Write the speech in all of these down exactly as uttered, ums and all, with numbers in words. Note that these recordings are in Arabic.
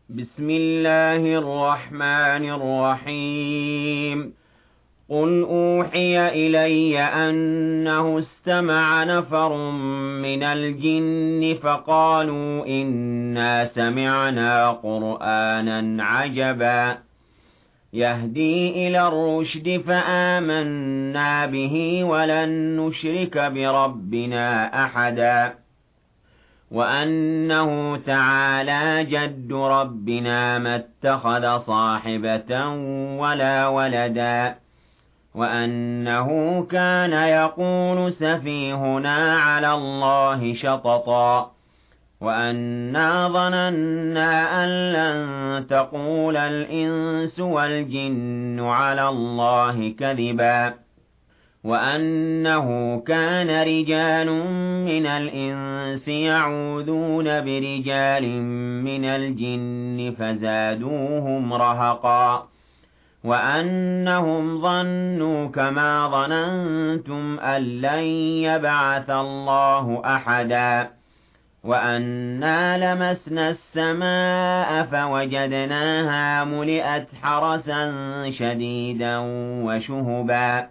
بسم الله الرحمن الرحيم. قل أوحي إلي أنه استمع نفر من الجن فقالوا إنا سمعنا قرآنا عجبا يهدي إلى الرشد فآمنا به ولن نشرك بربنا أحدا وأنه تعالى جد ربنا ما اتخذ صاحبة ولا ولدا وأنه كان يقول سفيهنا على الله شططا وأنا ظننا أن لن تقول الإنس والجن على الله كذبا وأنه كان رجال من الإنس يعوذون برجال من الجن فزادوهم رهقا وأنهم ظنوا كما ظننتم أن لن يبعث الله أحدا وأنا لمسنا السماء فوجدناها ملئت حرسا شديدا وشهبا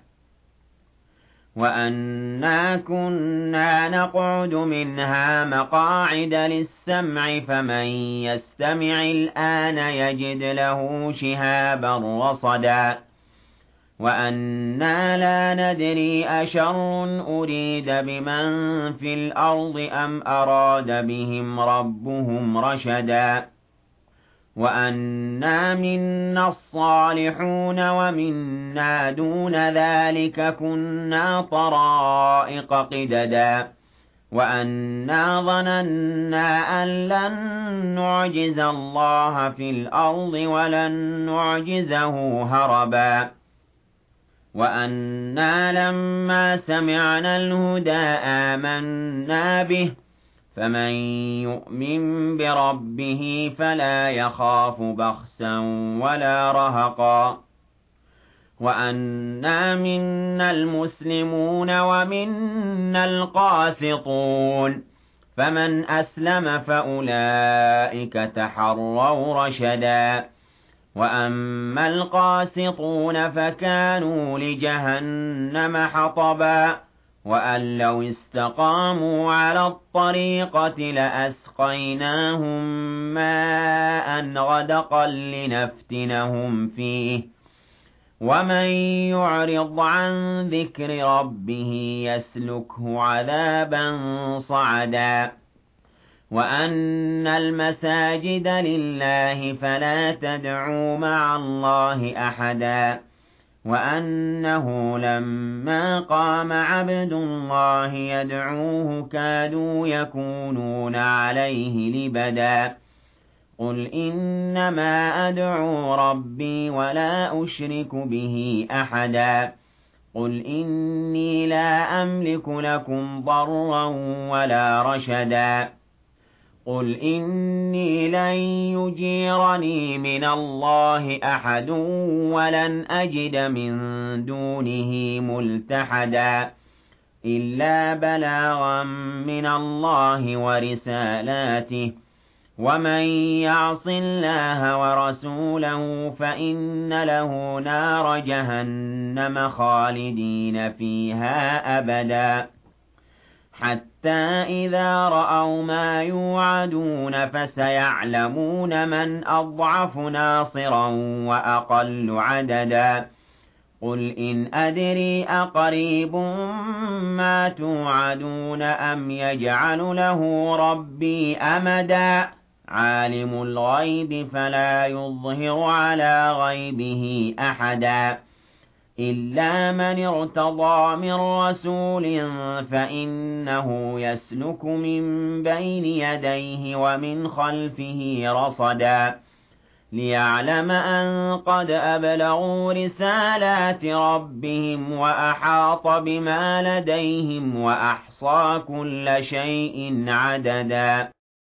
وأنا كنا نقعد منها مقاعد للسمع فمن يستمع الآن يجد له شهابا رصدا وأنا لا ندري أشر أريد بمن في الأرض أم أراد بهم ربهم رشدا وأنا منا الصالحون ومنا دون ذلك كنا طرائق قددا وأنا ظننا أن لن نعجز الله في الأرض ولن نعجزه هربا وأنا لما سمعنا الهدى آمنا به فمن يؤمن بربه فلا يخاف بخسا ولا رهقا وأنا منا المسلمون ومنا القاسطون فمن أسلم فأولئك تحروا رشدا وأما القاسطون فكانوا لجهنم حطبا وأن لو استقاموا على الطريقة لأسقيناهم ماء غدقا لنفتنهم فيه ومن يعرض عن ذكر ربه يسلكه عذابا صعدا وأن المساجد لله فلا تدعوا مع الله أحدا وأنه لما قام عبد الله يدعوه كادوا يكونون عليه لبدا قل إنما أدعو ربي ولا أشرك به أحدا قل إني لا أملك لكم ضرا ولا رشدا قل إني لن يجيرني من الله أحد ولن أجد من دونه ملتحدا إلا بلاغا من الله ورسالاته ومن يعص الله ورسوله فإن له نار جهنم خالدين فيها أبدا حتى إذا رأوا ما يوعدون فسيعلمون من أضعف ناصرا وأقل عددا قل إن أدري أقريب ما توعدون أم يجعل له ربي أمدا عالم الغيب فلا يظهر على غيبه أحدا إلا من ارتضى من رسول فإنه يسلك من بين يديه ومن خلفه رصدا ليعلم أن قد أبلغوا رسالات ربهم وأحاط بما لديهم وأحصى كل شيء عددا